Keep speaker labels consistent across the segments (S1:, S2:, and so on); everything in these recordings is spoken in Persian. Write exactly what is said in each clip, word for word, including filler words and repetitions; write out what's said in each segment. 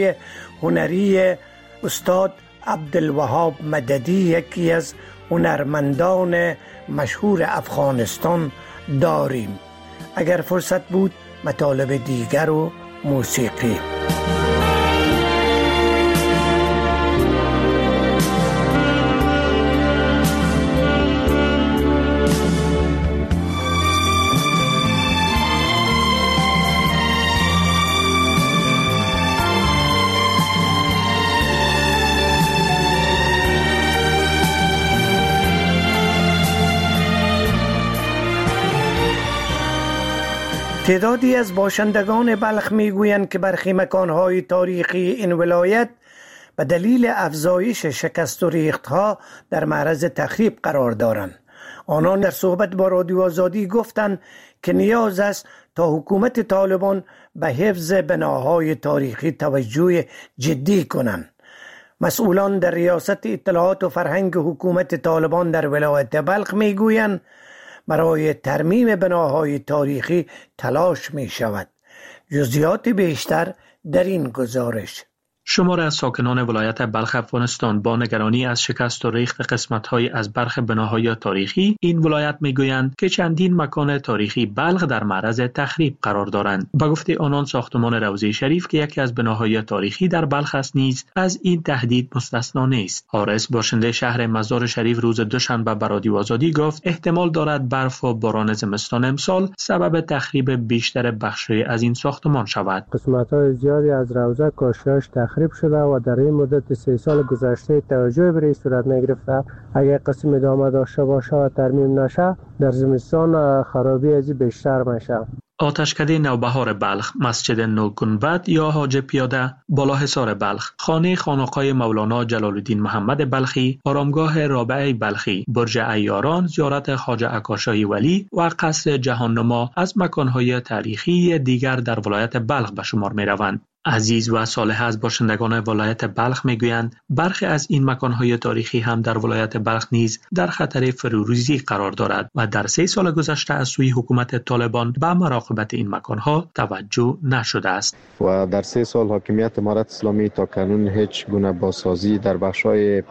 S1: هنری استاد عبدالوهاب مددی یکی از هنرمندان مشهور افغانستان داریم. اگر فرصت بود مطالب دیگر و موسیقی. تعدادی از باشندگان بلخ میگویند که برخی مکانهای تاریخی این ولایت به دلیل افزایش شکست و ریختها در معرض تخریب قرار دارند. آنان در صحبت با رادیو آزادی گفتند که نیاز است تا حکومت طالبان به حفظ بناهای تاریخی توجه جدی کنند. مسئولان در ریاست اطلاعات و فرهنگ حکومت طالبان در ولایت بلخ میگویند برای ترمیم بناهای تاریخی تلاش می شود. جزئیات بیشتر در این گزارش.
S2: شمار از ساکنان ولایت بلخ افغانستان با نگرانی از شکست و ریخت قسمت‌های از برخی بناهای تاریخی این ولایت می‌گویند که چندین مکان تاریخی بلخ در معرض تخریب قرار دارند. به گفته آنان ساختمان روضه شریف که یکی از بناهای تاریخی در بلخ است نیز از این تهدید مستثنا نیست. حارس باشنده شهر مزار شریف روز دوشنبه به رادیو آزادی گفت احتمال دارد برف و باران زمستان امسال سبب تخریب بیشتر بخش‌های از این ساختمان شود.
S3: قسمت‌های زیادی از روضه کاشی‌هاش تخریب شده و در این مدت سه سال گذشته توجه به این صورت نگرفته. اگر قسم ادامه داشته باشه و ترمیم نشه در زمستان خرابی از بیشتر میشه.
S2: آتشکده نوبهار بلخ، مسجد نوگنبد یا حاج پیاده، بالاحصار بلخ، خانه خانقاه مولانا جلال الدین محمد بلخی، آرامگاه رابعه بلخی، برج عیاران، زیارت خواجه عکاشی ولی و قصر جهاننما از مکانهای تاریخی دیگر در ولایت بلخ به شمار می روند. عزیز و صالح از باشندگان ولایت بلخ میگویند برخی از این مکانهای تاریخی هم در ولایت بلخ نیز در خطر فروریزی قرار دارد و در سه سال گذشته از سوی حکومت طالبان به مراقبت این مکانها توجه نشده است.
S4: و در سه سال حاکمیت امارت اسلامی تا کنون هیچ گونه بازسازی در بخش‌های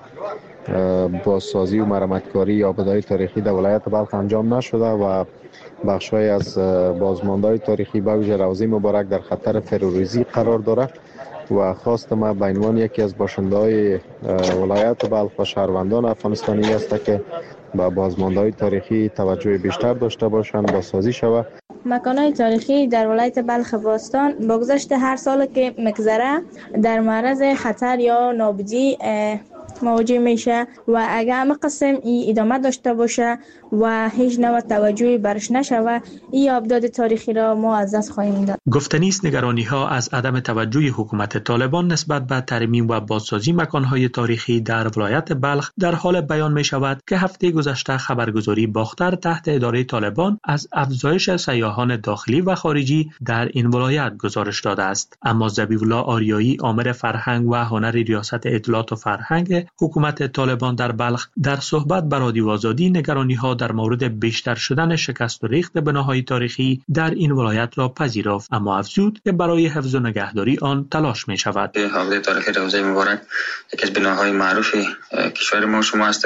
S4: بازسازی و مرمتکاری یا آبادانی تاریخی در ولایت بلخ انجام نشده و بخش‌های از بازماندهای تاریخی به ویژه روضه مبارک در خطر فروریزی قرار دارد و خواست ما به عنوان یکی از باشنده‌های ولایت بلخ و شهروندان افغانستانی است که به بازماندهای تاریخی توجه بیشتر داشته باشند، بازسازی شود.
S5: مکان‌های تاریخی در ولایت بلخ باستان با گذشت هر سال که مگذره در معرض خطر یا نابودی مواجه میشه و اگر همه قسم ای ادامه داشته باشه و هیچ نوع توجهی برش نشوه این ابداد تاریخی را ما از دست خواهیم داد.
S2: گفتنی است نگرانی ها از عدم توجه حکومت طالبان نسبت به ترمیم و بازسازی مکانهای تاریخی در ولایت بلخ در حال بیان می شود که هفته گذشته خبرگزاری باختر تحت اداره طالبان از افزایش سیاحان داخلی و خارجی در این ولایت گزارش داده است. اما ذبیح‌الله آریایی آمر فرهنگ و هنر ریاست اطلاعات و فرهنگ حکومت طالبان در بلخ در صحبت با رادیو آزادی نگرانی‌ها در مورد بیشتر شدن شکست و ریخت بناهای تاریخی در این ولایت را پذیرفت، اما افزود که برای حفظ و نگهداری آن تلاش می شود.
S6: حوزه تاریخی روضه مبارک یکی از بناهای معروف کشور ما شما است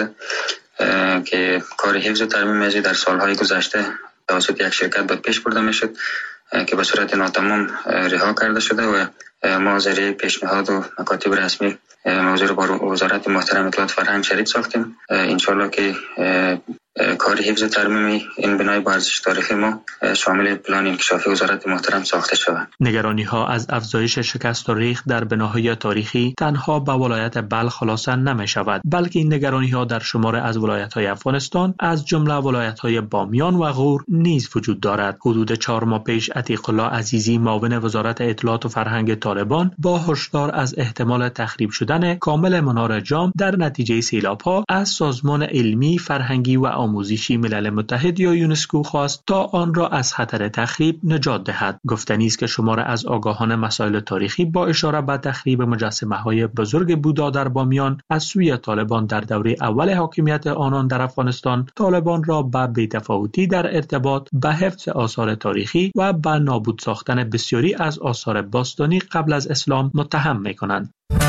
S6: که کار حفظ و ترمیم از در سالهای گذشته توسط یک شرکت بود پیش برده میشد که به صورت ناتمام رها کرده شده و ما ذریعه پیشنهاد و مکاتب رسمی موضوع رو با وزارت محترم اطلاعات فرهنگ شریک ساختیم. انشالله که کار حفظ و ترمیم این بنای با ارزش تاریخی ما شامل پلان انکشافی وزارت محترم ساخته شود.
S2: نگرانی ها از افزایش شکست و ریخت در بناهای تاریخی تنها به ولایت بلخ خلاصه نمی شود، بلکه این نگرانی ها در شمار از ولایت های افغانستان از جمله ولایت های بامیان و غور نیز وجود دارد. حدود چهار ماه پیش عتیق الله عزیزی معاون وزارت اطلاعات و فرهنگ طالبان با هشدار از احتمال تخریب شدن کامل منار جام در نتیجه سیلاب ها از سازمان علمی فرهنگی و آموزشی ملل متحد یا یونسکو خواست تا آن را از خطر تخریب نجات دهد. گفتنی است که شمار از آگاهان مسائل تاریخی با اشاره به تخریب مجسمه‌های بزرگ بودا در بامیان از سوی طالبان در دوره اول حاکمیت آنان در افغانستان، طالبان را به بی‌تفاوتی در ارتباط به حفظ آثار تاریخی و به نابود ساختن بسیاری از آثار باستانی قبل از اسلام متهم می‌کنند.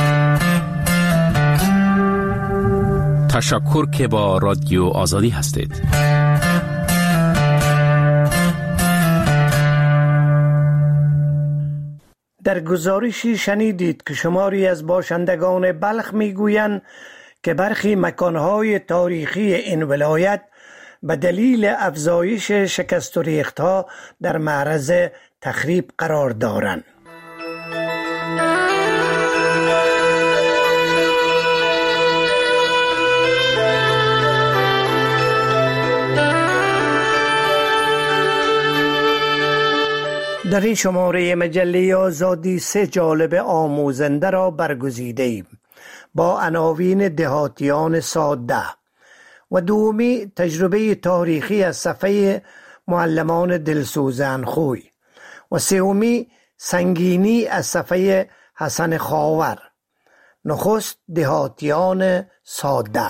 S7: تشکر که با رادیو آزادی هستید.
S1: در گزارشی شنیدید که شماری از باشندگان بلخ میگویند که برخی مکانهای تاریخی این ولایت به دلیل افزایش شکست و ریخت‌ها در معرض تخریب قرار دارند. در این شماره مجله آزادی سه جالب آموزنده را برگزیده ایم با عناوین دهاتیان ساده و دومی تجربه تاریخی از صفحه معلمان دلسوزان خوی و سومی سنگینی از صفحه حسن خاور. نخست دهاتیان ساده.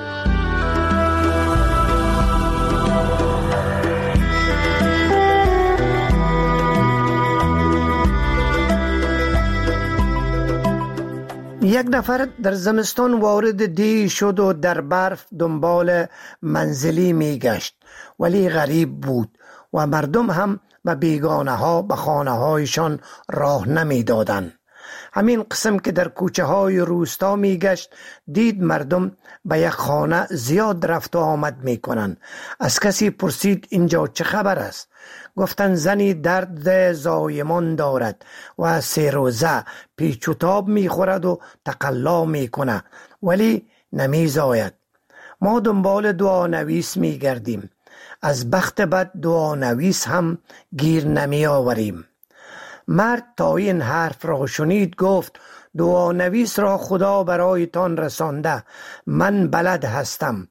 S1: یک نفر در زمستان وارد دی شد و در برف دنبال منزلی می گشت، ولی غریب بود و مردم هم به بیگانه ها به خانه هایشان راه نمی دادن. همین قسم که در کوچه های روستا می گشت دید مردم به یک خانه زیاد رفت و آمد می کنن. از کسی پرسید اینجا چه خبر است؟ گفتن زنی درد زایمان دارد و سه روزه پیچ و تاب می خورد و تقلا می کنه ولی نمی زاید. ما دنبال دعانویس می گردیم، از بخت بد دعانویس هم گیر نمی آوریم. مرد تا این حرف را شنید گفت دعانویس را خدا برایتان رسانده، من بلد هستم،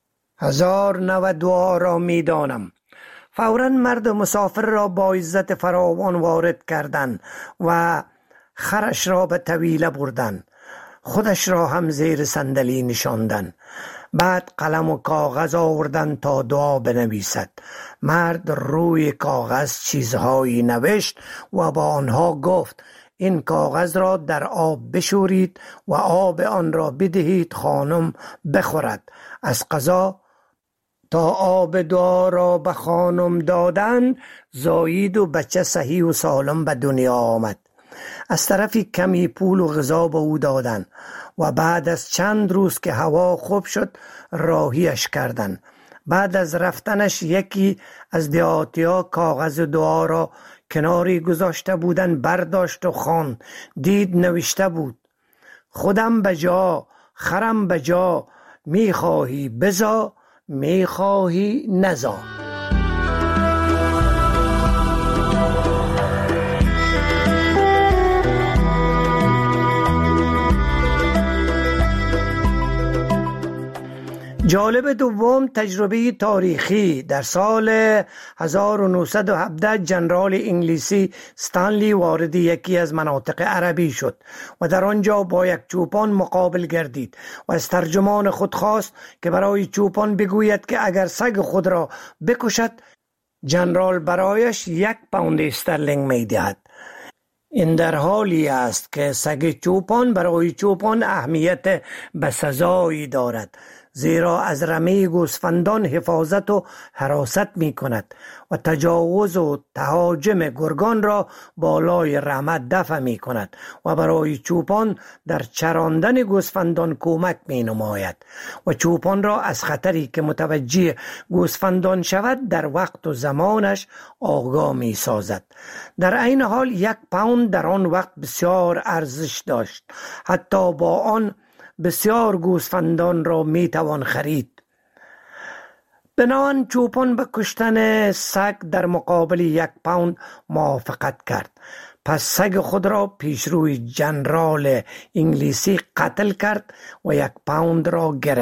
S1: هزار نوع دعا را می دانم. فوراً مرد مسافر را با عزت فراوان وارد کردند و خرش را به طویله بردند، خودش را هم زیر صندلی نشاندند. بعد قلم و کاغذ آوردند تا دعا بنویسد. مرد روی کاغذ چیزهایی نوشت و با آنها گفت این کاغذ را در آب بشورید و آب آن را بدهید خانم بخورد. از قضا تا آب دعا را به خانم دادن زایید و بچه صحیح و سالم به دنیا آمد. از طرفی کمی پول و غذا به او دادن و بعد از چند روز که هوا خوب شد راهیش کردن. بعد از رفتنش یکی از دهاتی‌ها کاغذ دعا را کناری گذاشته بودن برداشت و خواند. دید نوشته بود خودم بجا خرم بجا، میخواهی بزا میخواهی نزا. جالب دوم تجربه تاریخی. در سال هزار و نهصد و هفده جنرال انگلیسی استانلی وارد یکی از مناطق عربی شد و در آنجا با یک چوپان مقابل گردید و از ترجمان خود خواست که برای چوپان بگوید که اگر سگ خود را بکشد جنرال برایش یک پوند استرلینگ می دهد. این در حالی است که سگ چوپان برای چوپان اهمیت بسزایی دارد، زیرا از رمه گوسفندان حفاظت و حراست می کند و تجاوز و تهاجم گرگان را بالای رمه دفع می کند و برای چوپان در چراندن گوسفندان کمک می نماید و چوپان را از خطری که متوجه گوسفندان شود در وقت و زمانش آگاه می سازد. در این حال یک پوند در آن وقت بسیار ارزش داشت، حتی با آن بسیار گوسفندان را می توان خرید. بنابراین چوپان به کشتن سگ در مقابل یک پوند موافقت کرد. پس سگ خود را پیش روی جنرال انگلیسی قتل کرد و یک پوند را گرفت.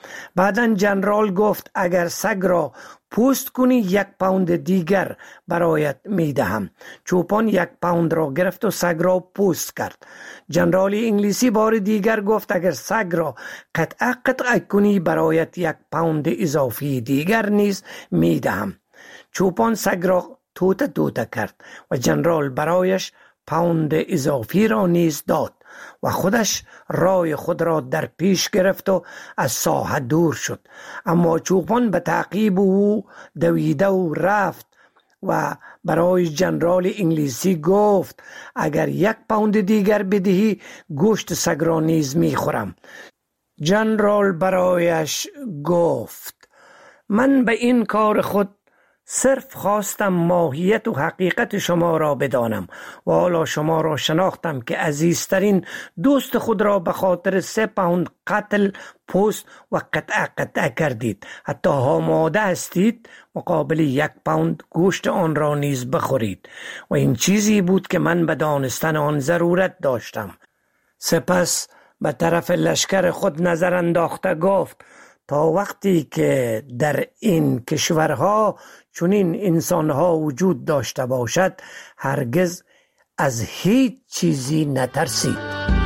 S1: بعداً جنرال گفت اگر سگ را پوست کنی یک پوند دیگر برایت میدهم. چوپان یک پوند را گرفت و سگ را پوست کرد. جنرال انگلیسی بار دیگر گفت اگر سگ را قطعه قطعه کنی برایت یک پوند اضافی دیگر نیز میدهم. چوپان سگ را توته توته کرد و جنرال برایش پوند اضافی را نیز داد و خودش رای خود را در پیش گرفت و از ساحه دور شد. اما چوپان به تعقیب او دویده و رفت و برای جنرال انگلیسی گفت اگر یک پوند دیگر بدهی گوشت سگ را نیز میخورم. جنرال برایش گفت من به این کار خود صرف خواستم ماهیت و حقیقت شما را بدانم و حالا شما را شناختم که عزیزترین دوست خود را به خاطر سه پوند قتل، پوست و قطعه قطعه کردید. حتی آماده هستید مقابل یک پوند گوشت آن را نیز بخورید و این چیزی بود که من به دانستن آن ضرورت داشتم. سپس به طرف لشکر خود نظر انداخته گفت تا وقتی که در این کشورها چنین انسانها وجود داشته باشد هرگز از هیچ چیزی نترسید.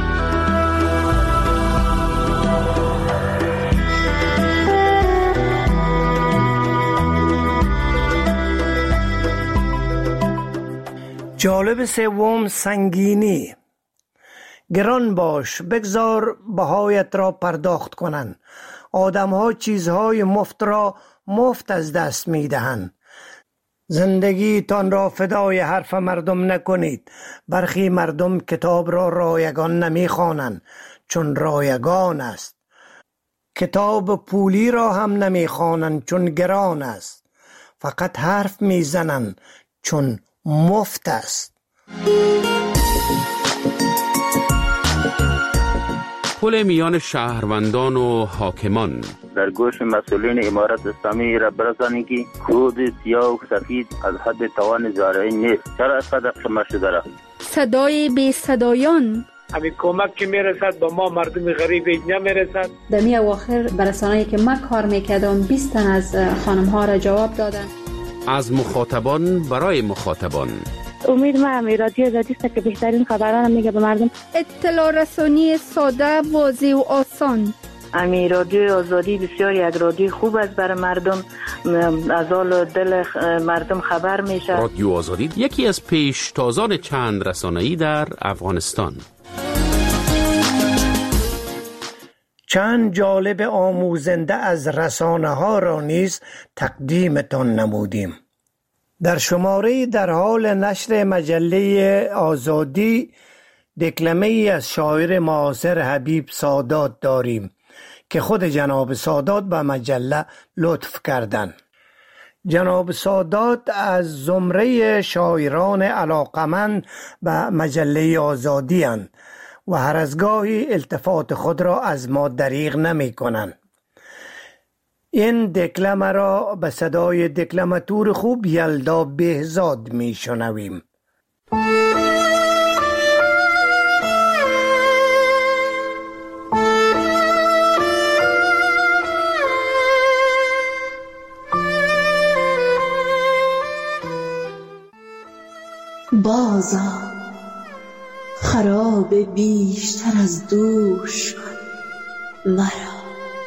S1: جالب سوم، سنگینی. گران باش، بگذار بهایت را پرداخت کنند. آدم ها چیزهای مفت را مفت از دست می دهند. زندگی تان را فدای حرف مردم نکنید. برخی مردم کتاب را رایگان نمی خوانند چون رایگان است. کتاب پولی را هم نمی خوانند چون گران است. فقط حرف می زنند چون مفت است.
S7: پل میان شهروندان و حاکمان.
S8: در گوش مسئولین امارت اسلامی را برسانی که کود سیاه و سفید از حد توان زارعی نیست. چرا از قدر شما شده را؟
S9: صدای بی صدایان.
S10: همین کمک که میرسد با ما مردم غریب نمیرسد.
S11: در می اواخر برسانه‌ای که من کار میکردم بیست تن از خانم ها را جواب دادن.
S7: از مخاطبان برای مخاطبان.
S12: امید ما هم رادیو آزادی است که بهترین خبران میگه به مردم.
S9: اطلاع رسانی ساده، واضح و آسان.
S12: امی رادیو آزادی بسیار یک رادیو خوب است برای مردم، از حال دل مردم خبر میشه.
S7: رادیو آزادی یکی از پیشتازان چند رسانه‌ای در افغانستان.
S1: چند جالب آموزنده از رسانه ها را نیز تقدیمتان نمودیم. در شماره در حال نشر مجله آزادی دکلمه ای از شاعر معاصر حبیب سادات داریم که خود جناب سادات به مجله لطف کردند. جناب سادات از زمره شاعران علاقمند به مجله آزادی اند و هر از گاهی التفات خود را از ما دریغ نمی کنند. این دکلمه را به صدای دکلماتور خوب یلدا بهزاد می شنویم.
S13: بازا خراب بیشتر از دوش کن مرا،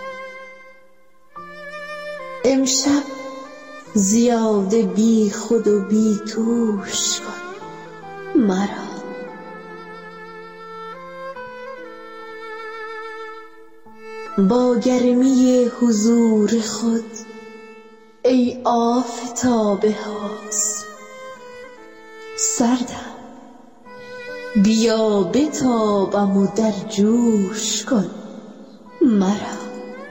S13: امشب زیاده بی خود و بی توش کن مرا. با گرمی حضور خود ای آفتاب حسن سردم، بیا بتابم و در جوش کن مرا.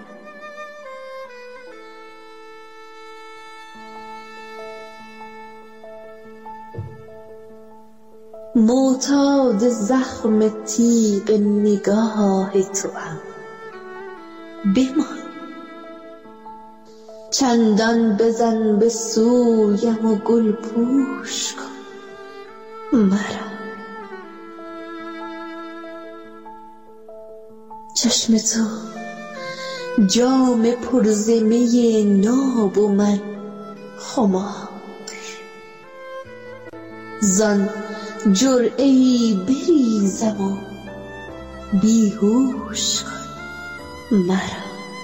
S13: معتاد زخم تیغ نگاه توام، بمان چندان بزن به سویم و گل پوش کن مرا. چشم تو جام پرزمه ناب و من خمار. زان جرعه‌ای بریزم و بیهوش کن مرا.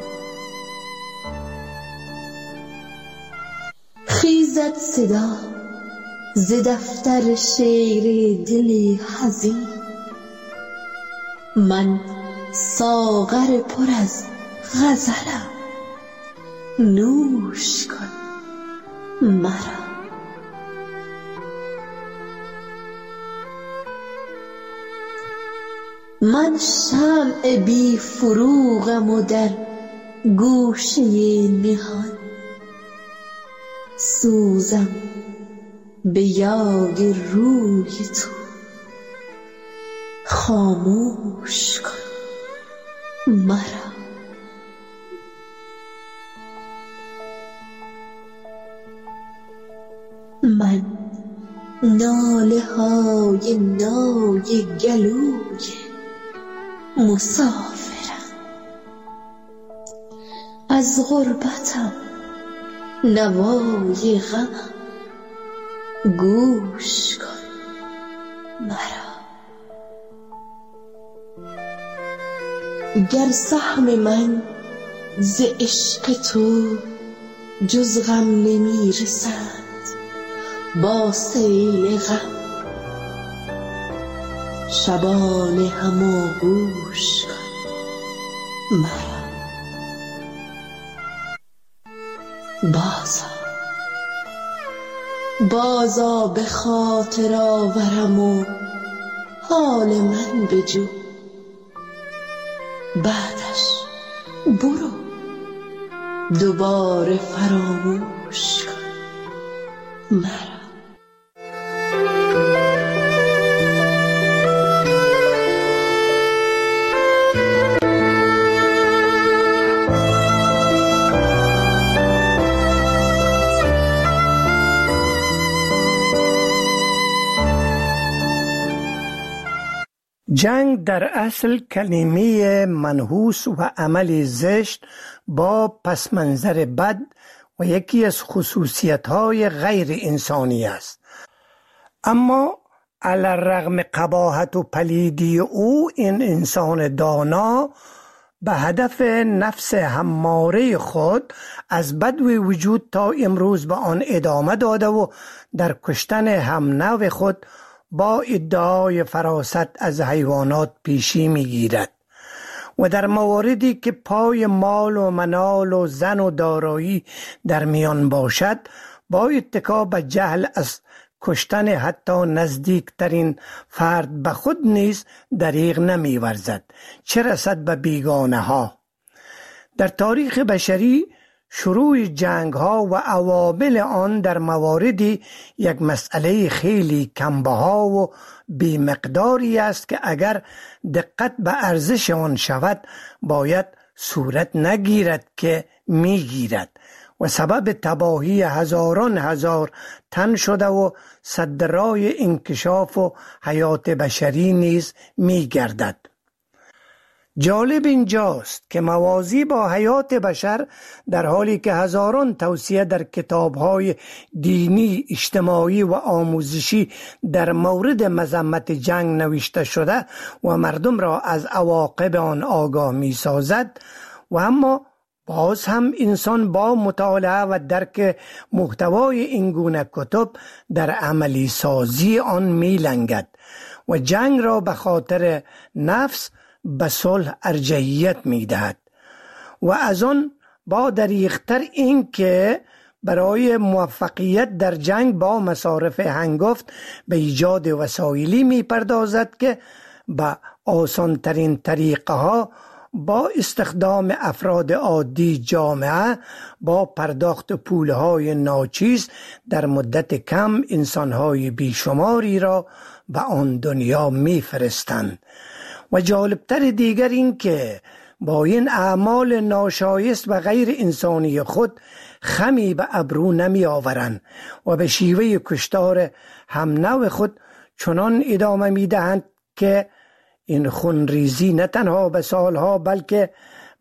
S13: خیزد صدا ز دفتر شعر دل حزین، من ساغر پر از غزلم نوش کن مرا. من شمع بی فروغم و در گوشه نهان سوزم به یاد روی تو، خاموش کن مرا. من ناله های نای گلوی مسافرم، از غربتم نوای غمم گوش کن مرا. گر سهم من ز عشق تو جز غم نمی رسد، با سیل غم شبانه هم آغوش کن مرا. بازا بازا به خاطر آورم و حال من بجو، بعدش برو دوباره فراموش کن مرا.
S1: جنگ در اصل کلمه منحوس و عمل زشت با پس منظر بد و یکی از خصوصیت‌های غیر انسانی است. اما علی الرغم قباحت و پلیدی او، این انسان دانا به هدف نفس هماره خود از بدو وجود تا امروز به آن ادامه داده و در کشتن همنو خود با ادعای فراست از حیوانات پیشی میگیرد و در مواردی که پای مال و منال و زن و دارایی در میان باشد، با اتکا به جهل از کشتن حتی نزدیکترین فرد به خود نیز دریغ نمی ورزد، چه رسد به بیگانه ها. در تاریخ بشری شروع جنگ ها و عوامل آن در مواردی یک مسئله خیلی کمبها و بی مقداری است که اگر دقت به ارزش آن شود باید صورت نگیرد که میگیرد و سبب تباهی هزاران هزار تن شده و سد راه انکشاف و حیات بشری نیز میگردد. جالب اینجاست که موازی با حیات بشر، در حالی که هزاران توصیه در کتاب‌های دینی، اجتماعی و آموزشی در مورد مذمت جنگ نوشته شده و مردم را از عواقب آن آگاه می‌سازد، و اما باز هم انسان با مطالعه و درک محتوای این گونه کتب در عملی سازی آن می‌لنگد و جنگ را به خاطر نفس به صلح ارجحیت می‌دهد و از آن با دریغ‌تر این که برای موفقیت در جنگ با مصارف هنگفت به ایجاد وسایلی می‌پردازد که به آسان‌ترین طریقه ها با استخدام افراد عادی جامعه با پرداخت پولهای ناچیز در مدت کم انسانهای بیشماری را به آن دنیا می‌فرستند. و جالبتر دیگر این که با این اعمال ناشایست و غیر انسانی خود خمی به ابرو نمی آورند و به شیوه کشتار همنو خود چنان ادامه می دهند که این خونریزی نه تنها به سالها بلکه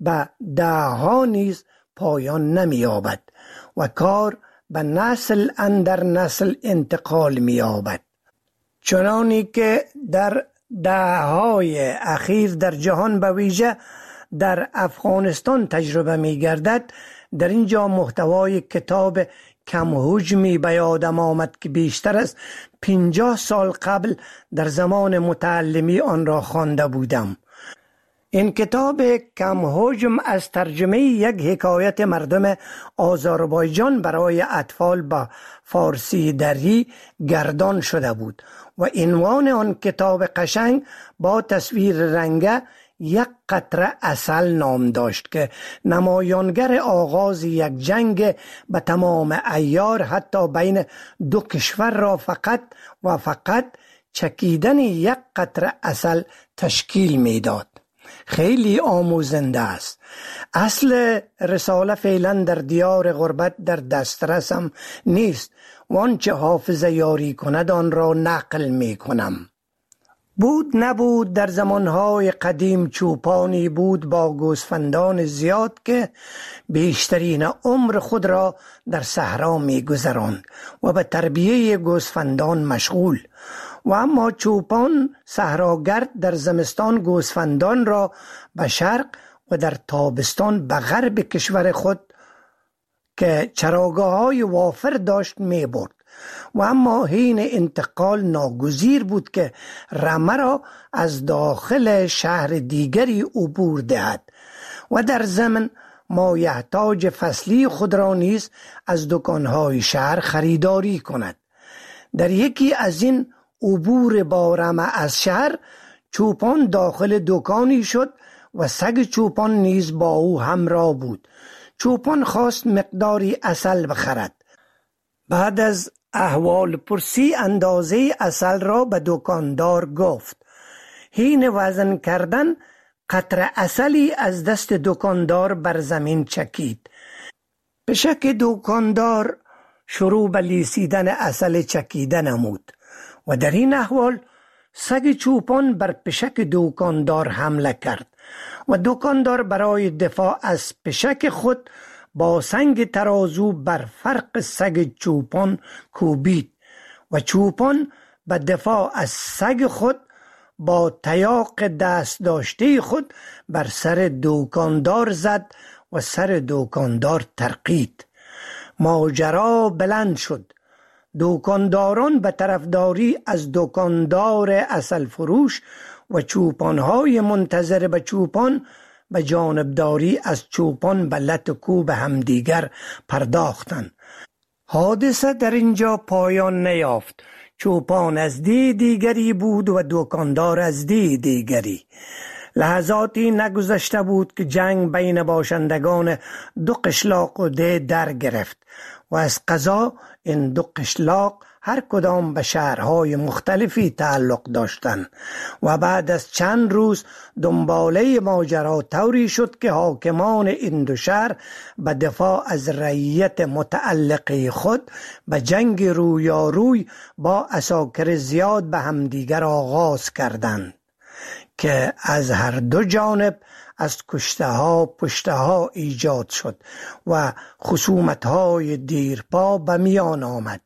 S1: به دهها نیز پایان نمی‌یابد و کار به نسل اندر نسل انتقال می‌یابد. چنانی که در دهه‌های اخیر در جهان به ویژه در افغانستان تجربه می‌گردد، در اینجا محتوای کتاب کم حجمی به یادم آمد که بیشتر از پنجاه سال قبل در زمان متعلمی آن را خوانده بودم. این کتاب کم حجم از ترجمه یک حکایت مردم آذربایجان برای اطفال به فارسی دری گردان شده بود و عنوان آن کتاب قشنگ با تصویر رنگه یک قطره عسل نام داشت که نمایانگر آغاز یک جنگ به تمام عیار حتی بین دو کشور را فقط و فقط چکیدن یک قطره عسل تشکیل میداد. خیلی آموزنده است. اصل رساله فعلا در دیار غربت در دسترسم نیست و آنچه حافظه یاری کند آن را نقل می کنم. بود نبود در زمانهای قدیم چوپانی بود با گوسفندان زیاد که بیشترین عمر خود را در صحرا می گذراند و به تربیه گوسفندان مشغول و اما چوپان صحراگرد در زمستان گوسفندان را به شرق و در تابستان به غرب کشور خود که چراگاه‌های وافر داشت می برد و اما حین انتقال ناگزیر بود که رمه را از داخل شهر دیگری عبور دهد و در ضمن مایحتاج فصلی خود را نیز از دکانهای شهر خریداری کند. در یکی از این عبور با رمه از شهر چوپان داخل دکانی شد و سگ چوپان نیز با او همراه بود. چوپان خواست مقداری عسل بخرد. بعد از احوال پرسی اندازه عسل را به دکاندار گفت. حین وزن کردن قطره عسلی از دست دکاندار بر زمین چکید. پشک دکاندار شروع به لیسیدن عسل چکیده نمود و در این احوال سگ چوپان بر پشک دکاندار حمله کرد و دکاندار برای دفاع از پشک خود با سنگ ترازو بر فرق سگ چوپان کوبید و چوپان به دفاع از سگ خود با تیاق دست داشته خود بر سر دکاندار زد و سر دکاندار ترقید. ماجرا بلند شد. دکانداران به طرفداری از دکاندار عسل فروش و چوپانهای منتظر به چوپان به جانبداری از چوپان به لت و کوب همدیگر پرداختند. حادثه در اینجا پایان نیافت. چوپان از دی دیگری بود و دکاندار از دی دیگری. لحظاتی نگذشته بود که جنگ بین باشندگان دو قشلاق و ده در گرفت و از قضا این دو قشلاق هر کدام به شهرهای مختلفی تعلق داشتند و بعد از چند روز دنباله ماجرا طوری شد که حاکمان این دو شهر به دفاع از رعیت متعلقه خود به جنگ رویاروی با عساکر زیاد به همدیگر آغاز کردند که از هر دو جانب از کشته ها پشته ها ایجاد شد و خصومت های دیرپا به میان آمد.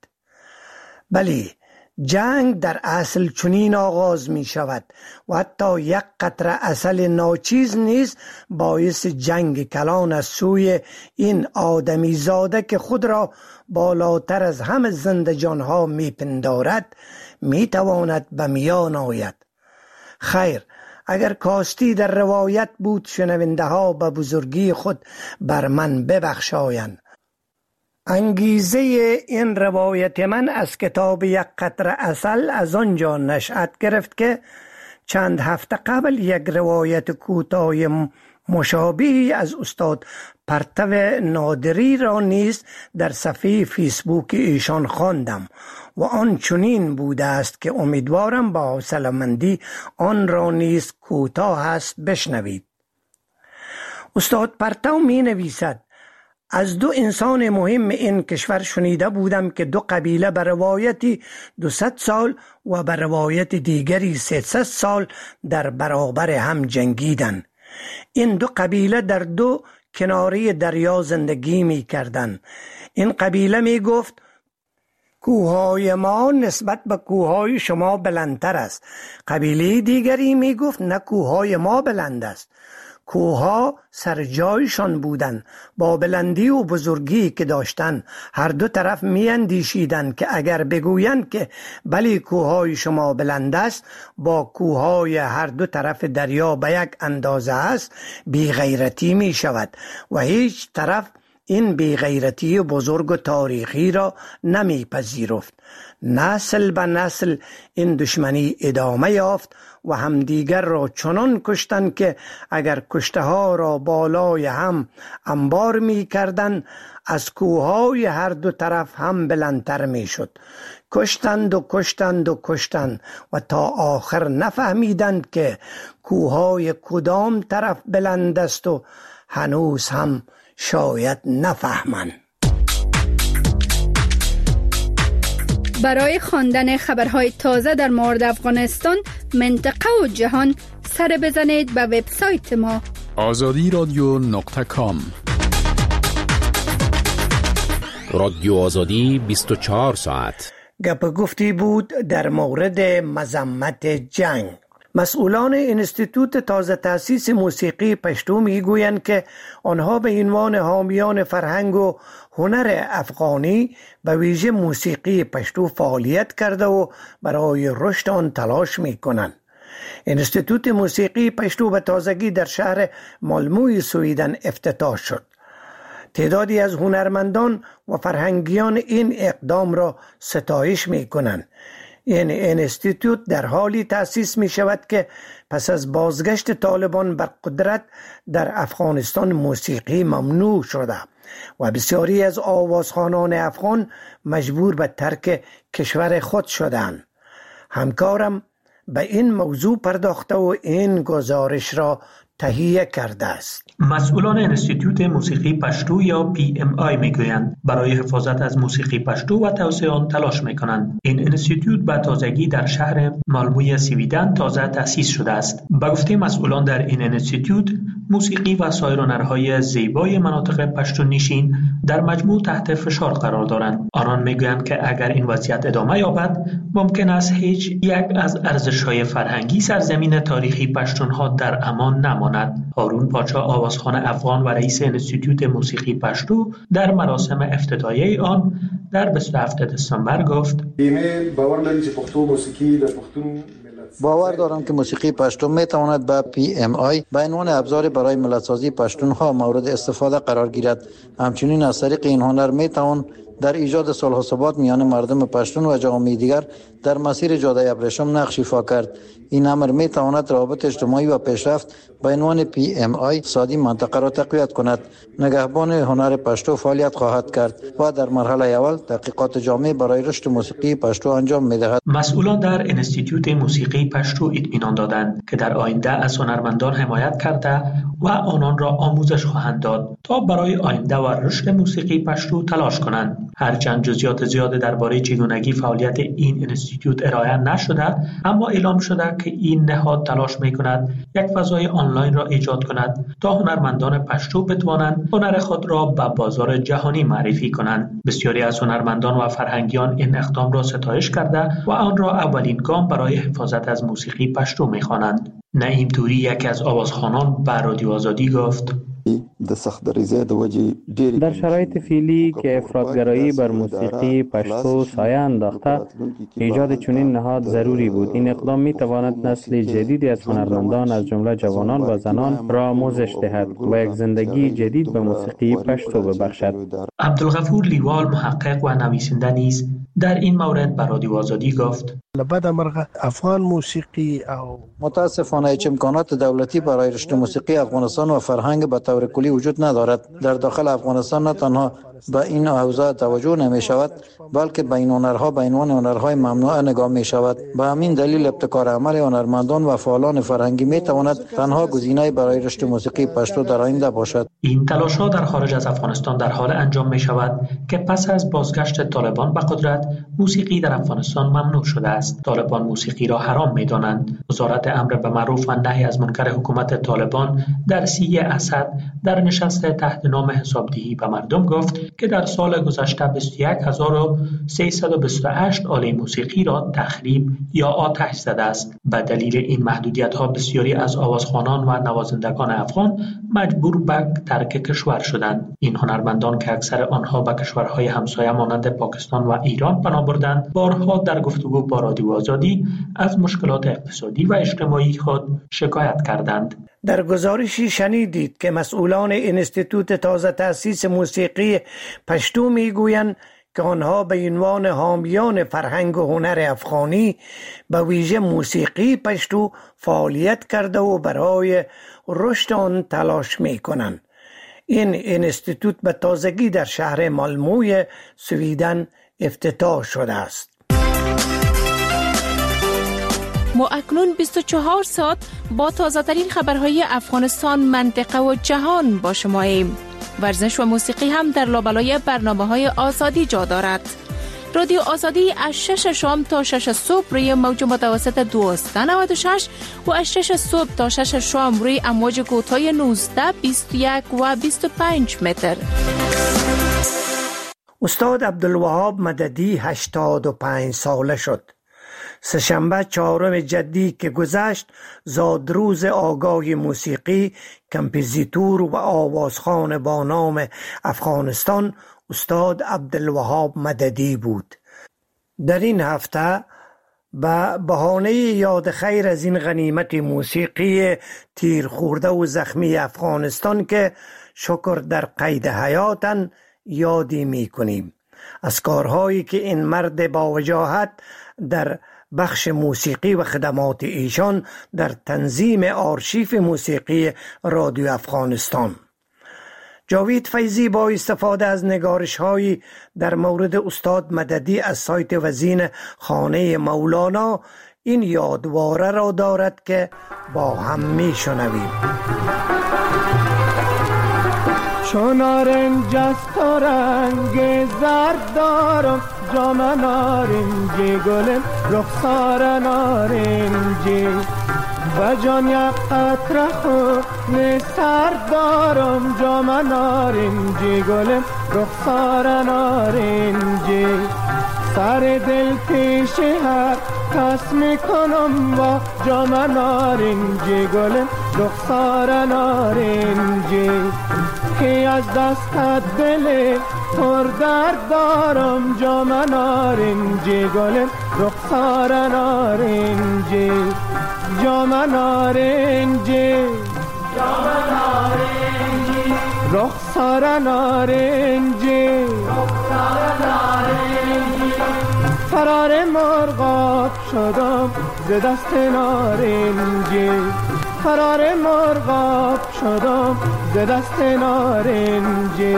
S1: بلی جنگ در اصل چنین آغاز می شود و حتی یک قطره عسل ناچیز نیز باعث جنگ کلان از سوی این آدمی زاده که خود را بالاتر از همه زنده جانها می پندارد می تواند به میان آید. خیر، اگر کاستی در روایت بود شنونده ها به بزرگی خود بر من ببخشایند. انگیزه این روایت من از کتاب یک قطره عسل از آنجا نشأت گرفت که چند هفته قبل یک روایت کوتاه مشابهی از استاد پرتو نادری را نیز در صفحه فیسبوک ایشان خواندم و آن چنین بوده است که امیدوارم با حوصله‌مندی آن را نیز کوتاه است بشنوید. استاد پرتو می نویسد: از دو انسان مهم این کشور شنیده بودم که دو قبیله به روایتی دویست سال و به روایت دیگری سیصد سال در برابر هم جنگیدند. این دو قبیله در دو کناری دریا زندگی می کردند. این قبیله می گفت کوههای ما نسبت به کوههای شما بلندتر است. قبیله دیگری می گفت نه، کوههای ما بلند است. کوهها سر جایشان بودند. با بلندی و بزرگی که داشتند هر دو طرف می اندیشیدند که اگر بگویند که بلی کوههای شما بلند است، با کوههای هر دو طرف دریا به یک اندازه است، بی غیرتی می شود و هیچ طرف این بی‌غیرتی بزرگ و تاریخی را نمی پذیرفت. نسل به نسل این دشمنی ادامه یافت و همدیگر را چنان کشتند که اگر کشته ها را بالای هم انبار می کردند، از کوههای هر دو طرف هم بلندتر می شد. کشتند و کشتند و کشتند و تا آخر نفهمیدند که کوههای کدام طرف بلند است و هنوز هم شاید نفهمند.
S9: برای خواندن خبرهای تازه در مورد افغانستان، منطقه و جهان، سر بزنید به وبسایت ما
S14: آزادی رادیو نقطه کام.
S7: رادیو آزادی بیست و چهار ساعت.
S1: گپ گفتی بود در مورد مذمت جنگ. مسئولان انستیتوت تازه تأسیس موسیقی پشتو میگویند که آنها به عنوان حامیان فرهنگ و هنر افغانی به ویژه موسیقی پشتو فعالیت کرده و برای رشد آن تلاش میکنند. انستیتوت موسیقی پشتو به تازگی در شهر مالموی سویدن افتتاح شد. تعدادی از هنرمندان و فرهنگیان این اقدام را ستایش میکنند. این انستیتوت در حالی تأسیس می شود که پس از بازگشت طالبان بر قدرت در افغانستان موسیقی ممنوع شده و بسیاری از آوازخوانان افغان مجبور به ترک کشور خود شدند. همکارم به این موضوع پرداخته و این گزارش را تهیه کرده است.
S2: مسئولان انستیتوت موسیقی پشتو یا پی ام آی میگویند برای حفاظت از موسیقی پشتو و توسعه آن تلاش میکنند. این انستیتوت به تازگی در شهر مالموی سویدن تازه تأسیس شده است. به گفته مسئولان در این انستیتوت، موسیقی و سایر هنرهای زیبای مناطق پشتو نشین در مجموع تحت فشار قرار دارند. آنان میگویند که اگر این وضعیت ادامه یابد، ممکن است هیچ یک از ارزش‌های فرهنگی سرزمین تاریخی پشتونها در امان نماند. هارون پاچا، آوازخوان افغان و رئیس انستیتوت موسیقی پشتو، در مراسم افتتاحیه آن در بیست و هفتم دسامبر گفت:
S15: باور دارم که موسیقی پشتو می تواند به پی ام آی به عنوان ابزاری برای ملت‌سازی پشتونها مورد استفاده قرار گیرد. همچنین از طریق این هنر می توان در ایجاد صلح و ثبات میان مردم پشتون و جوامع دیگر در مسیر جاده ابریشم نقش ایفا کرد. این امر می تواند روابط اجتماعی و پیشرفت به عنوان پی ام آی سادی منطقه را تقویت کند. نگهبان هنر پشتو فعالیت خواهد کرد و در مرحله اول تحقیقات جامع برای رشد موسیقی پشتو انجام می دهد.
S2: مسئولان در انستیتوت موسیقی پشتو اطمینان دادند که در آینده از هنرمندان حمایت کرده و آنان را آموزش خواهند داد تا برای آینده و رشد موسیقی پشتو تلاش کنند. هرچند جزئیات زیاد درباره چگونگی فعالیت این انستیتوت ارائه نشده، اما اعلام شده که این نهاد تلاش می‌کند یک فضای آنلاین را ایجاد کند تا هنرمندان پشتو بتوانند هنر خود را به بازار جهانی معرفی کنند. بسیاری از هنرمندان و فرهنگیان این اقدام را ستایش کرده و آن را اولین گام برای حفاظت از موسیقی پشتو می‌خوانند. نعیم توری، یکی از آوازخوانان، به رادیو آزادی گفت:
S16: در شرایط فعلی که افراطگرایی بر موسیقی پشتو سایه انداخته، ایجاد چنین نهاد ضروری بود. این اقدام می تواند نسل جدیدی از هنرمندان از جمله جوانان و زنان را آموزش دهد و یک زندگی جدید به موسیقی پشتو ببخشد.
S2: عبدالغفور لیوال، محقق و نویسنده نیز در این مورد به رادیو آزادی گفت:
S15: افغان موسیقی او متاسفانه هیچ امکانات دولتی برای رشد موسیقی افغانستان و فرهنگ به طور کلی وجود ندارد. در داخل افغانستان نه تنها به این اوضاع توجه نمی شود، بلکه به این هنرها به عنوان هنرهای ممنوعه نگاه می شود. به همین دلیل ابتکار عمل هنرمندان و فعالان فرهنگی می تواند تنها گزینه برای رشد موسیقی پشتو در آینده باشد.
S2: این تلاش‌ها در خارج از افغانستان در حال انجام می شود که پس از بازگشت طالبان به قدرت، موسیقی در افغانستان ممنوع شده است. طالبان موسیقی را حرام می دانند. وزارت امر به معروف و نهی از منکر حکومت طالبان در سیه اسد در نشست تحت نام حسابدهی به مردم گفت که در سال گذشته بیست و یک هزار و سیصد و بیست و هشت آله موسیقی را تخریب یا آتش زده است. به دلیل این محدودیت‌ها بسیاری از آوازخوانان و نوازندگان افغان مجبور به ترک کشور شدند. این هنرمندان که اکثر آنها به کشورهای همسایه مانند پاکستان و ایران پناه بردند، بارها در گفتگو با رادیو آزادی از مشکلات اقتصادی و اجتماعی خود شکایت کردند.
S1: در گزارشی شنیدید که مسئولان انستیتوت تازه تأسیس موسیقی پشتو میگویند که آنها به عنوان حامیان فرهنگ و هنر افغانی به ویژه موسیقی پشتو فعالیت کرده و برای رشد آن تلاش میکنند. این انستیتوت به تازگی در شهر مالموی سویدن افتتاح شده است.
S17: ما اکنون بیست و چهار ساعت با تازه ترین خبرهای افغانستان، منطقه و جهان با شما ایم. ورزش و موسیقی هم در لابلای برنامه‌های آزادی جا دارد. رادیو آزادی از شش شام تا شش صبح روی موج متوسط دویست و نود و شش و از شش صبح تا شش شام روی امواج کوتاه نوزده، بیست و یک و بیست و پنج متر.
S1: استاد عبدالوهاب مددی هشتاد و پنج ساله شد. سه‌شنبه چهارم جدی که گذشت زادروز آگاه موسیقی، کمپوزیتور و آوازخوان با نام افغانستان استاد عبدالوهاب مددی بود. در این هفته به بهانه یاد خیر از این غنیمت موسیقی تیر خورده و زخمی افغانستان که شکر در قید حیاتن یادی می کنیم از کارهایی که این مرد با وجاهت در بخش موسیقی و خدمات ایشان در تنظیم آرشیف موسیقی رادیو افغانستان. جاوید فیضی با استفاده از نگارش‌هایی در مورد استاد مددی از سایت وزین خانه مولانا این یادواره را دارد که با هم می‌شنویم.
S18: چون نارنج است و رنگ زرد دارم، جام نارنجی گلم رخسار نارنجی، و جان یک قطره خون سرد دارم، جام نارنجی گلم رخسار نارنجی، سر دل پیش هر کس میکنم با جام نارنجی گلم رخسار نارنجی، که از دست دل پر درد دارم، جام نارنجی گلم رخسار نارنجی، جام نارنجی جام نارنجی رخسار نارنجی رخسار نارنجی، فرار مرغاب شدم ز دست نارنجی، فرار مرغاب شدم ز دست نارنجی.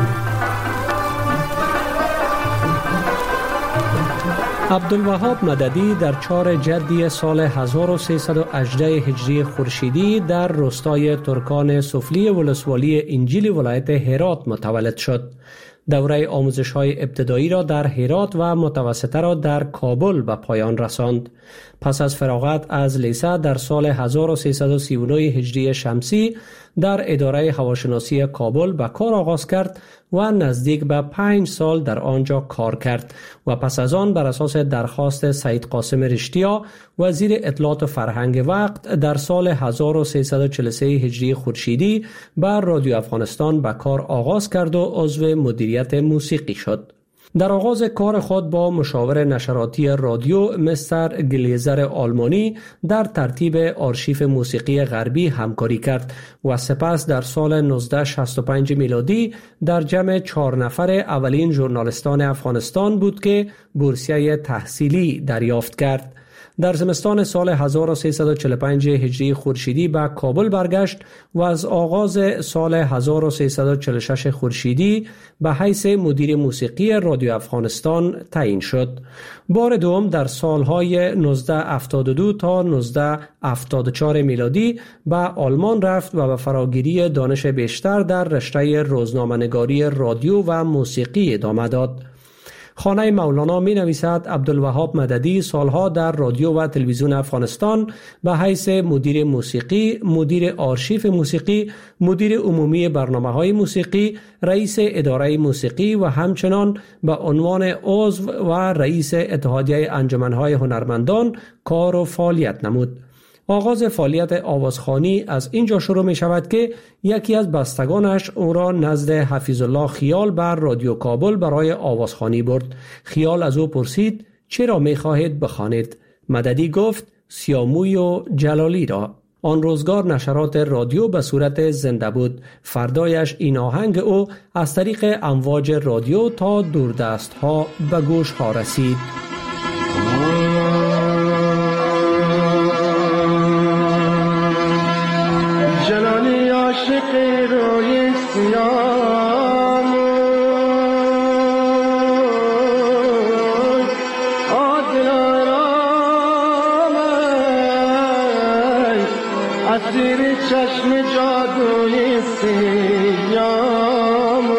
S19: عبدالوهاب مددی در چهار جدی سال هزار و سیصد و هجده هجری خورشیدی در روستای ترکان سفلی ولسوالی انجیل ولایت هرات متولد شد. دوره آموزش‌های ابتدایی را در هرات و متوسطه را در کابل به پایان رساند. پس از فراغت از لیسه در سال هزار و سیصد و سی و نه هجری شمسی در اداره هواشناسی کابل به کار آغاز کرد و نزدیک به پنج سال در آنجا کار کرد و پس از آن بر اساس درخواست سید قاسم رشتیا وزیر اطلاعات و فرهنگ وقت در سال هزار و سیصد و چهل و سه هجری خورشیدی بر رادیو افغانستان به کار آغاز کرد و عضو مدیریت موسیقی شد. در آغاز کار خود با مشاور نشراتی رادیو مستر گلیزر آلمانی در ترتیب آرشیف موسیقی غربی همکاری کرد و سپس در سال نوزده شصت و پنج میلادی در جمع چهار نفر اولین ژورنالیستان افغانستان بود که بورسیه تحصیلی دریافت کرد. در زمستان سال هزار و سیصد و چهل و پنج هجری خورشیدی به کابل برگشت و از آغاز سال هزار و سیصد و چهل و شش خورشیدی به حیث مدیر موسیقی رادیو افغانستان تعیین شد. بار دوم در سالهای نوزده هفتاد و دو تا نوزده هفتاد و چهار میلادی به آلمان رفت و به فراگیری دانش بیشتر در رشته روزنامه‌نگاری رادیو و موسیقی ادامه داد. خانه مولانا می نویسد عبدالوهاب مددی سالها در رادیو و تلویزیون افغانستان به حیث مدیر موسیقی، مدیر آرشیف موسیقی، مدیر عمومی برنامه‌های موسیقی، رئیس اداره موسیقی و همچنان به عنوان عضو و رئیس اتحادیه انجمن‌های هنرمندان کار و فعالیت نمود. آغاز فعالیت آوازخوانی از اینجا شروع می شود که یکی از بستگانش او را نزد حفیظ الله خیال بر رادیو کابل برای آوازخوانی برد. خیال از او پرسید چرا می خواهید بخوانید؟ مددی گفت سیاموی و جلالی را. آن روزگار نشرات رادیو به صورت زنده بود. فردایش این آهنگ او از طریق امواج رادیو تا دوردست ها به گوش ها رسید.
S18: جلالی عاشق روی سیام عادل آرام اسیر چشم جادوی سیام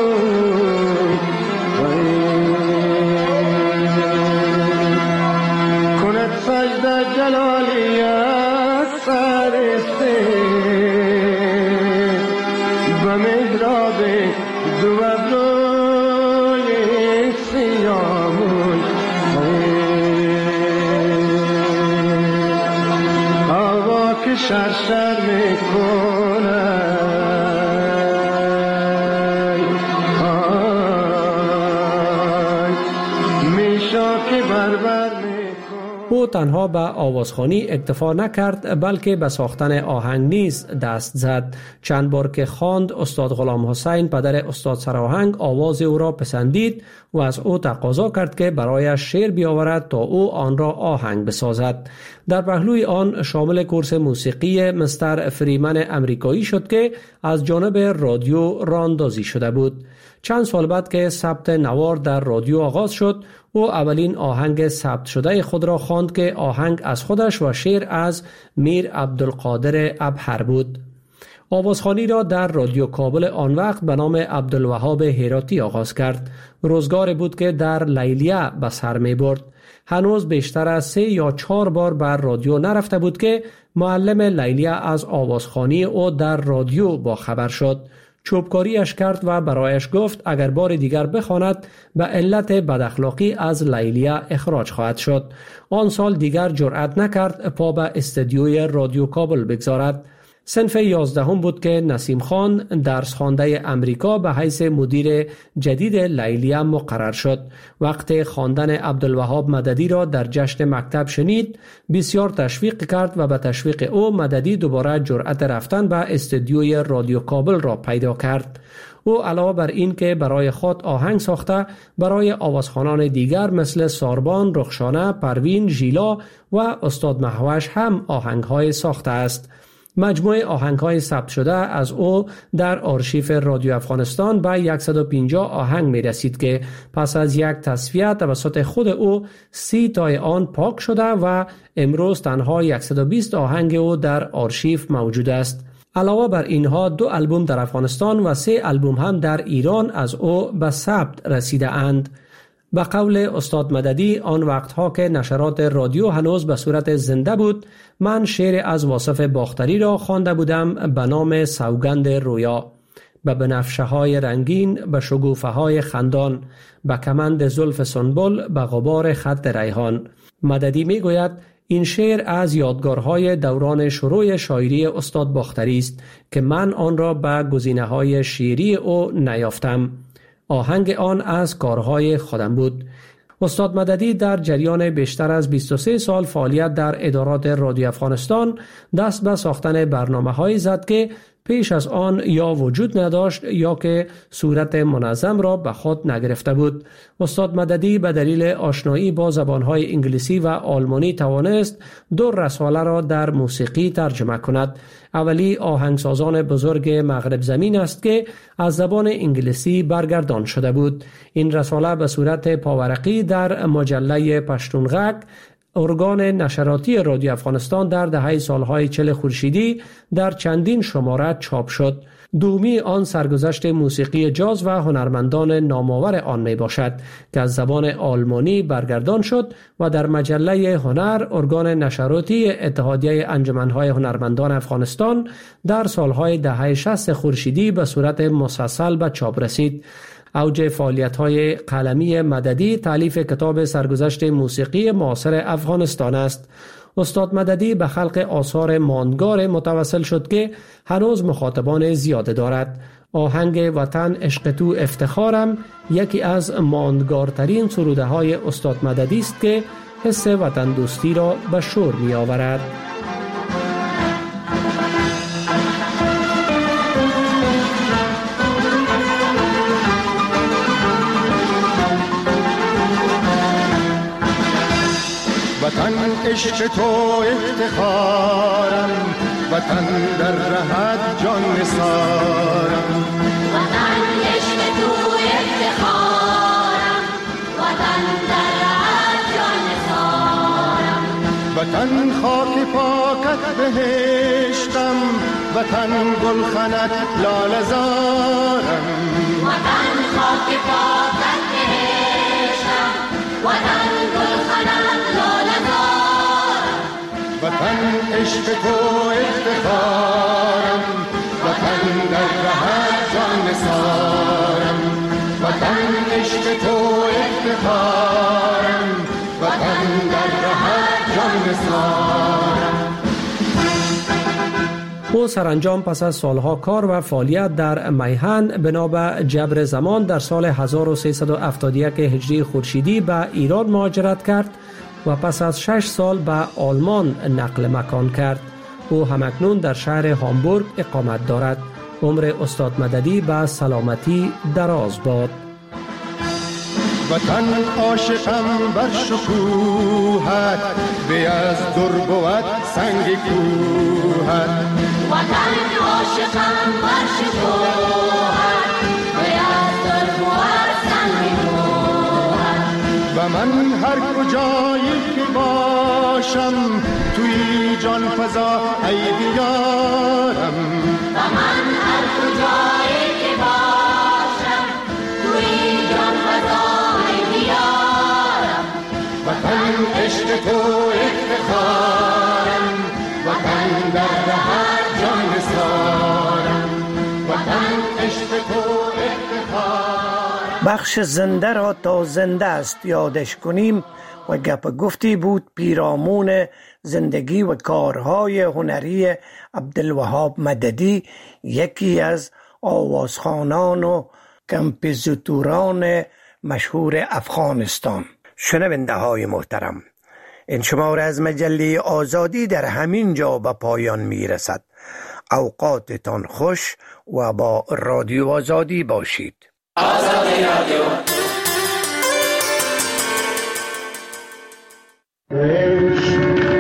S18: کند سجده جلالی از سر سیام دو ابروی سیامون هوا که شرشر میکنه میشا که بربر
S19: او تنها به آوازخوانی اکتفا نکرد بلکه به ساختن آهنگ نیز دست زد. چند بار که خواند استاد غلام حسین پدر استاد سرآهنگ آواز او را پسندید و از او تقاضا کرد که برایش شعر بیاورد تا او آن را آهنگ بسازد. در پهلوی آن شامل کورس موسیقی مستر فریمن امریکایی شد که از جانب رادیو راندازی شده بود. چند سال بعد که ثبت نوار در رادیو آغاز شد، او اولین آهنگ ثبت شده خود را خواند که آهنگ از خودش و شعر از میر عبدالقادر ابهر بود. آوازخوانی را در رادیو کابل آن وقت به نام عبدالوهاب هراتی آغاز کرد. روزگاری بود که در لیلیه به سر می برد. هنوز بیشتر از سه یا چهار بار بر رادیو نرفته بود که معلم لیلیه از آوازخوانی او در رادیو با خبر شد. چوبکاریش کرد و برایش گفت اگر بار دیگر بخواند به علت بداخلاقی از لیلیه اخراج خواهد شد. آن سال دیگر جرأت نکرد پا به استدیوی رادیو کابل بگذارد. صنف یازدهم بود که نسیم خان درس خوانده امریکا به حیث مدیر جدید لیلیه مقرر شد. وقت خواندن عبدالوهاب مددی را در جشن مکتب شنید، بسیار تشویق کرد و به تشویق او مددی دوباره جرأت رفتن به استدیوی رادیو کابل را پیدا کرد. او علاوه بر این که برای خود آهنگ ساخته، برای آوازخوانان دیگر مثل ساربان، رخشانه، پروین، ژیلا و استاد مهوش هم آهنگ‌های ساخته است. مجموعه آهنگ‌های ثبت شده از او در آرشیف رادیو افغانستان به صد و پنجاه آهنگ می رسید که پس از یک تصفیه توسط خود او سی تای آن پاک شده و امروز تنها صد و بیست آهنگ او در آرشیف موجود است. علاوه بر اینها دو آلبوم در افغانستان و سه آلبوم هم در ایران از او به ثبت رسیده اند. به قول استاد مددی آن وقتها که نشرات رادیو هنوز به صورت زنده بود، من شعر از واصف باختری را خوانده بودم به نام سوگند رویا. به بنفشه های رنگین، به شگوفه های خندان، به کمند زلف سنبل، به غبار خط ریحان. مددی می گوید این شعر از یادگارهای دوران شروع شاعری استاد باختری است که من آن را به گزینه‌های شعری او نیافتم. آهنگ آن از کارهای خودم بود. استاد مددی در جریان بیشتر از بیست و سه سال فعالیت در ادارات رادیو افغانستان دست به ساختن برنامه‌هایی زد که پیش از آن یا وجود نداشت یا که صورت منظم را به خود نگرفته بود. استاد مددی به دلیل آشنایی با زبانهای انگلیسی و آلمانی توانست دو رساله را در موسیقی ترجمه کند. اولی آهنگسازان بزرگ مغرب زمین است که از زبان انگلیسی برگردان شده بود. این رساله به صورت پاورقی در مجله پشتونغک، ارگان نشراتی رادیو افغانستان، در دهه سالهای چهل خورشیدی در چندین شماره چاپ شد. دومی آن سرگذشت موسیقی جاز و هنرمندان نامآور آن می باشد که از زبان آلمانی برگردان شد و در مجله هنر، ارگان نشراتی اتحادیه انجمنهای هنرمندان افغانستان، در سالهای دهه شصت خورشیدی به صورت مسلسل به چاپ رسید. اوج فعالیت‌های قلمی مددی تالیف کتاب سرگذشت موسیقی معاصر افغانستان است. استاد مددی به خلق آثار ماندگار متوسل شد که هنوز مخاطبان زیاده دارد. آهنگ وطن عشق تو افتخارم یکی از ماندگارترین سروده های استاد مددی است که حس وطن دوستی را به شور می آورد.
S18: وطن عشق تو افتخارم، وطن در رهت جان نثارم.
S20: وطن عشق تو افتخارم، وطن در رهت جان نثارم.
S18: وطن خاک پاکت بهشتم، وطن گلخنت لاله زارم.
S20: وطن خاک پاکت بهشتم، وطن گلخنت لاله زارم.
S18: وطن عشق تو افتخارم، وطن در رهت جان نثارم. وطن عشق تو افتخارم، وطن در رهت جان نثارم.
S19: او سرانجام پس از سالها کار و فعالیت در میهن بنا به جبر زمان در سال هزار و سیصد و هفتاد و یک هجری خورشیدی به ایران مهاجرت کرد و پس از شش سال به آلمان نقل مکان کرد. او همکنون در شهر هامبورگ اقامت دارد. عمر استاد مددی به سلامتی دراز باد.
S18: وطن عاشقم بر شکوهت، به از در بود سنگ کوهت.
S20: وطن عاشقم بر شکوهت، به از در بود سنگ کوهت.
S18: و من هر کجایی که باشم توی جان فضا ای بیارم.
S20: و من هر کجایی که باشم توی جان فضا ای بیارم.
S18: وطن عشق تو افتخارم، وطن در رهت جان نثارم. وطن عشق تو افتخارم.
S1: بخش زنده را تا زنده است یادش کنیم و گپ گفتی بود پیرامون زندگی و کارهای هنری عبدالوهاب مددی، یکی از آوازخوانان و کمپوزیتوران مشهور افغانستان. شنونده های محترم، این شماره از مجله آزادی در همین جا به پایان می رسد. اوقاتتان خوش و با رادیو آزادی باشید. آزادی رادیو.